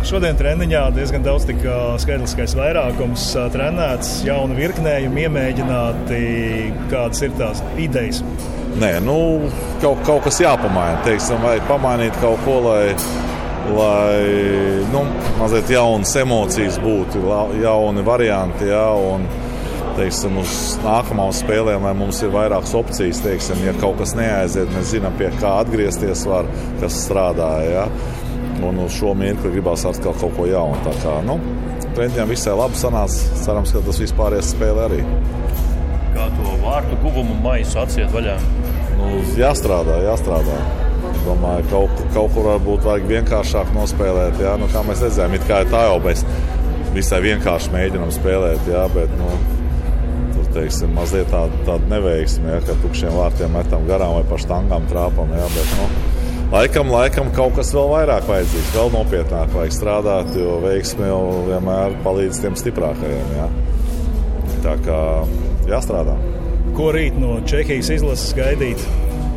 Šodien treniņā diezgan daudz tika skaitliskais vairākums trenēts, jauni virknējumi iemēģināti. Kādas ir tās idejas? Nē, kaut kas jāpamaina. Teiksim, vajag pamainīt kaut ko, lai mazliet jaunas emocijas būtu, jauni varianti, jā, un teiksim, uz nākamām spēlēm, lai mums ir vairākas opcijas, teiksim, ja kaut kas neaiziet, mēs zinām, pie kā atgriezties var, kas strādāja, jā. Un uz šo mirkli gribās atkal kaut ko jaunu. Tā kā, treniņiem visai labi sanāca, cerams, ka tas vispārējais spēlē arī. Kā to vārtu guvumu maisu atsiet vaļā? Jāstrādā. Domāju, kaut kur varbūt vajag vienkāršāk nospēlēt, jā. Kā mēs redzējām, it kā tā jau mēs visai vienkārši mēģinām spēlēt, jā, bet, tur, teiksim, mazliet tāda neveiksme, jā, ka tukšiem vārtiem metam garām vai pa štangām trāpam, jā, bet, Laikam kaut kas vēl vairāk vajadzīgs, vēl nopietnāk vajag strādāt, jo veiksme jau vienmēr palīdz tiem stiprākajiem, jā. Tā kā jāstrādā. Ko rīt no Čehijas izlases gaidīt?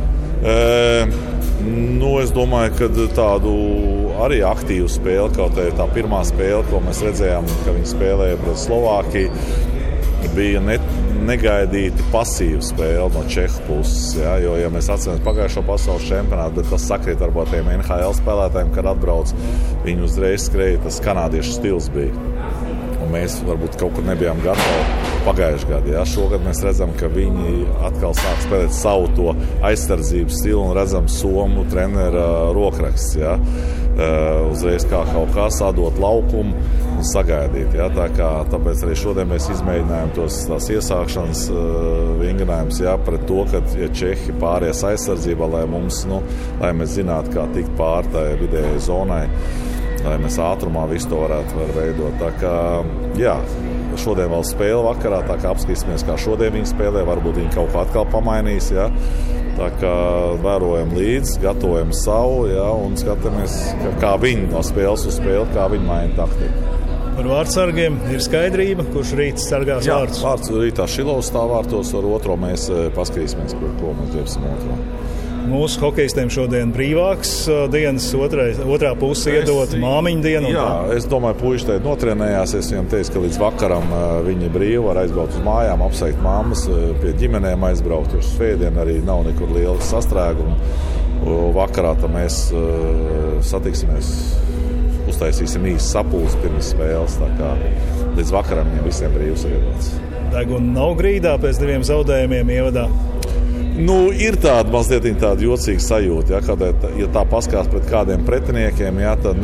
Es domāju, ka tādu arī aktīvu spēli, kaut arī tā pirmā spēle, ko mēs redzējām, ka viņi spēlēja pret Slovākiju, bija negaidīti pasīva spēle no Čehu puses. Ja? Jo, ja mēs atceramies pagājušo pasaules čempionātu, bet tas sakrīt ar tiem NHL spēlētājiem, kad atbrauc, viņi uzreiz skrēja, tas kanādiešu stils bija. Un mēs varbūt kaut kur nebijām gatavi pagājušajā gadā. Ja? Šogad mēs redzam, ka viņi atkal sāk spēlēt savu to aizsardzības stilu un redzam Somu trenera rokraksts. Ja? Uzreiz kā kaut kā sadot laukumu un sagaidīt. Ja? Tāpēc arī šodien mēs izmēģinājām tās iesākšanas vingrinājumus, ja? Pret to, ka ja Čehi pāries aizsardzībā, lai lai mēs zinātu, kā tikt pār tai vidējai zonai, lai mēs ātrumā visu to varētu veidot. Tā kā, jā, šodien vēl spēle vakarā, tā kā apskatīsimies, kā šodien viņi spēlē, varbūt viņi kaut ko atkal pamainīs, ja? Tā kā vērojam līdzi, gatavojam savu, ja? Un skatāmies, kā viņi no spēles uz spēli, kā viņi maina taktiku. Par vārtsargiem ir skaidrība, kurš rīt sargās vārtus? Jā, vārts rītā Šilovs stāv vārtos, ar otro mēs paskatīsimies, ko mēs ģēpsim otro. Mūsu hokejistiem šodien brīvāks dienas, otrā puse iedot māmiņu dienu. Jā, es domāju, puiši te notrenējās. Es viņam teicu, ka līdz vakaram viņi brīvi var aizbraukt uz mājām, apsveikt mammas, pie ģimenēm aizbraukt. Uz svētdien arī nav nekur liela sastrēguma. Vakarā mēs satiksimies, uztaisīsim īsi sapulci pirms spēles. Tā kā līdz vakaram viņiem visiem brīvs ir iedots. Deguna nav grīdā pēc 2 zaudējumiem ievadā? Ir tāda mazliet tāda jocīga sajūta, ja, kad, ja tā paskatās pret kādiem pretiniekiem, ja, tad,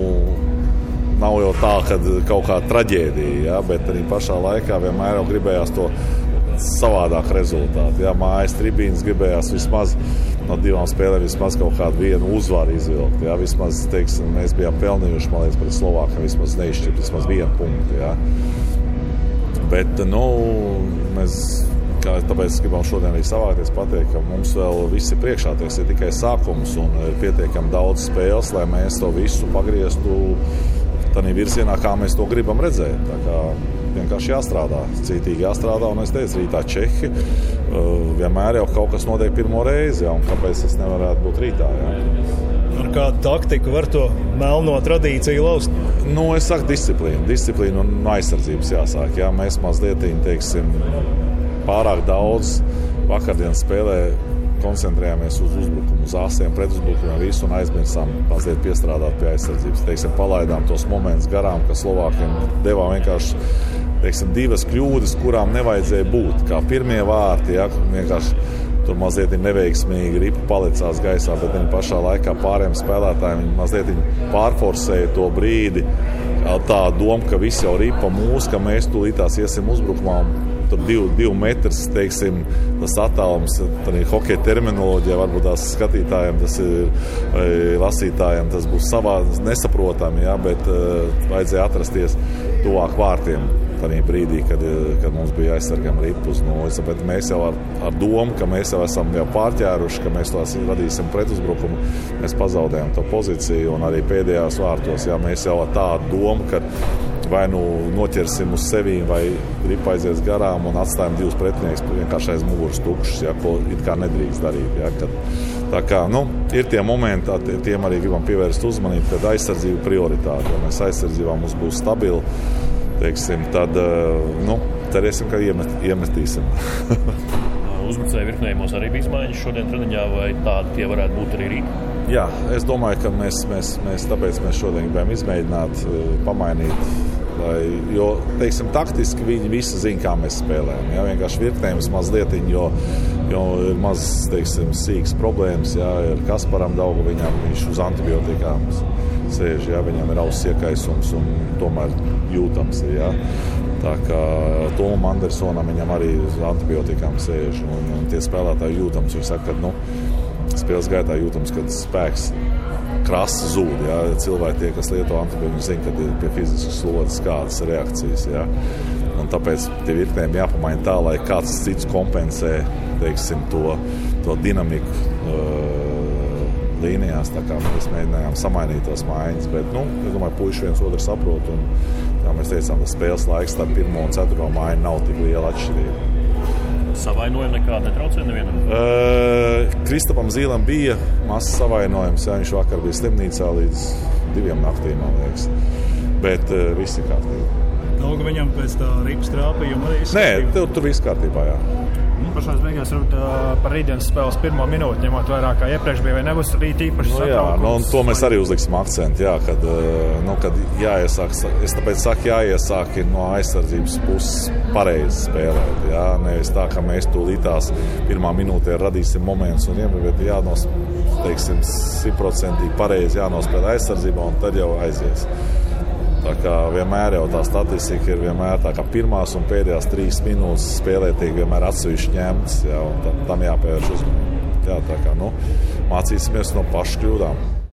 nav jau tā, ka kaut kā traģēdija, ja, bet arī pašā laikā vienmēr jau gribējās to savādāk rezultātu. Ja, mājas tribīnes gribējās vismaz no 2 spēlēm vismaz kaut kādu vienu uzvaru izvilkt. Ja, vismaz, teiksim, mēs bijām pelnījuši, man liekas, pret Slovākiem vismaz neizšķirt, vismaz 1 punktu. Ja. Bet, mēs... Tāpēc gribam šodien arī savākties pateikt, ka mums vēl viss ir priekšā, tas ir tikai sākums un ir pietiekami daudz spēles, lai mēs to visu pagrieztu tādā virzienā, kā mēs to gribam redzēt. Tā kā vienkārši jāstrādā, cītīgi jāstrādā, un es teicu, rītā Čehi vienmēr jau kaut kas notiek pirmo reizi, ja, un kāpēc tas nevarētu būt rītā. Ja. Ar kādu taktiku var to melno tradīciju laust? Es saku disciplīnu un aizsardzības jāsāk. Ja. Mēs mazliet, teiksim, pārāk daudz vakardienas spēlē koncentrējāmies uz uzbrukumu, uz āsiem, pretuzbrukumiem visu un aizmirsām mazliet piestrādāt pie aizsardzības. Teiksim, palaidām tos momentus garām, ka Slovākiem devām vienkārši, teiksim, 2 kļūdas, kurām nevajadzēja būt. Kā pirmie vārti, ja, vienkārši tur mazliet neveiksmīgi ripa palicās gaisā, bet viņi pašā laikā pārējiem spēlētājiem viņi mazliet pārforsēja to brīdi. Tā doma, ka visi jau ripa mūs, ka mēs tūlītās iesim uzbrukumā. Tur 2 metrs, teiksim, tas attālums, tad ir hokeja terminoloģija, varbūt tās skatītājiem, tas ir lasītājiem, tas būs savā nesaprotami, ja, bet vajadzēja atrasties tuvāk vārtiem tādā brīdī, kad mums bija aizsargam ripu uz nulles. Bet mēs jau ar domu, ka mēs jau esam pārķēruši, ka mēs tās radīsim pretuzbrukumu, mēs pazaudējam to pozīciju un arī pēdējās vārtos, ja, mēs jau ar tādu domu, ka vai noķersim uz sevi, vai ripa aizies garām un atstājam 2 pretinieks vienkārši aiz muguras tukšus, ja, ko it kā nedrīkst darīt. Ja, kad Tā kā, ir tie momenti, tiem arī gribam pievērst uzmanību, kad aizsardzība prioritāte. Ja mēs aizsardzībā mums būs stabili, teiksim, tad, cerēsim, ka iemetīsim. Uzbrucēju virknējumos arī bija izmaiņas šodien treniņā, vai tādi tie varētu būt arī rīt? Jā, es domāju, ka tāpēc mēs šodien gribējām izmēģināt, pamainīt. Jo, teiksim, taktiski viņi visi zina, kā mēs spēlējam. Ja? Vienkārši virknējums mazlietiņ, jo ir maz, teiksim, sīks problēmas. Ja? Ir Kasparam Daugu, viņš uz antibiotikām sēž, ja? Viņam ir auss iekaisums un tomēr jūtams. Ja? Tā kā Tomam Andersonam viņam arī uz antibiotikām sēž un tie spēlētāji jūtams. Viņi saka, ka spēles gaitā jūtams, kad spēks krasi zūd. Ja? Cilvēki tie, kas lieto antibiotiku, zina, kad ir pie fiziskas slodzes kādas reakcijas. Ja? Un tāpēc tie virknējumi jāpamaina tā, lai kāds cits kompensē, teiksim, to dinamiku līnijās. Tā kā mēs mēģinājām samainīt tās maiņas, bet, es domāju, puiši viens otru saprot. Un, kā mēs teicām, tas spēles laiks starp 1. un 4. maiņu nav tik liela atšķirība. Savainojumi nekādi netraucēja nevienam? Kristapam Zīlam bija mazs savainojums. Jā, viņš vakar bija slimnīcā līdz 2 naktīm, man liekas. Bet viss ir kārtībā. Dauga viņam pēc tā ripas trāpījuma arī izskatījuma? Nē, tur viss kārtībā, jā. Pašās beigās par rītdienas spēles 1. minūti, ņemot vairāk kā iepriekš bija, vai nebūs rīt īpaši satraukums? To mēs arī uzliksim akcentu, jā, kad jāiesāk, es tāpēc saku, jāiesāk no aizsardzības puses pareizi spēlēt, jā, nevis tā, ka mēs tūlītās 1. minūtē radīsim momentus un bet teiksim, 100% pareizi jānospēlē aizsardzībā un tad jau aizies. Tā kā vienmēr jau tā statistika ir vienmēr tā, ka pirmās un pēdējās 3 minūtes spēlē tiek vienmēr atsevišķi ņemtas, jā, un tam jāpievērš uzmanību. Jā, tā kā, mācīsimies no pašu kļūdām.